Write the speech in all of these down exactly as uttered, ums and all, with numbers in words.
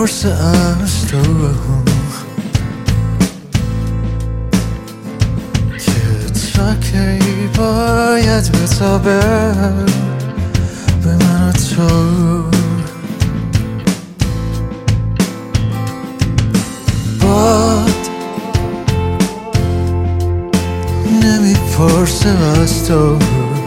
نمیپرسه از تو که تا کی باید بتابه به من و تو. باد نمیپرسه از تو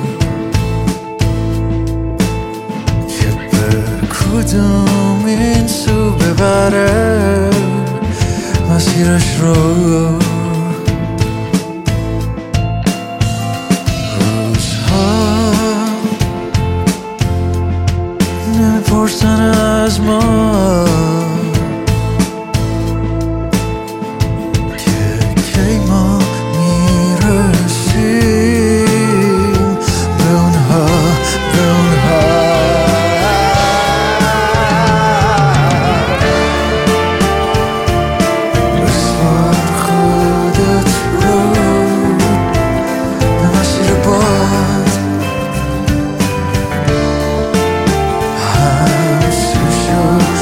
که به کدوم این سو ببره مسیرش رو. روزها نمیپرسن از ما که کی ما میرسیم به اونها به اونها. بسپار خودت رو به مسیر باد، حسشو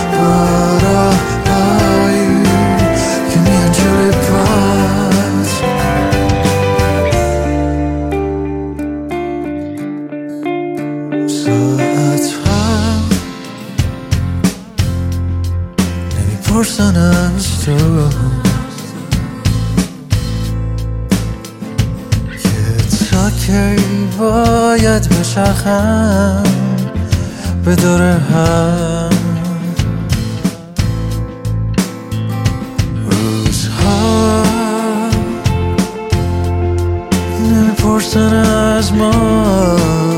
بارهایی که میان جلوی پات. ساعتها نمیپرسن از تو که تا کی باید بچرخم به دور هم. روزها نمیپرسن از ما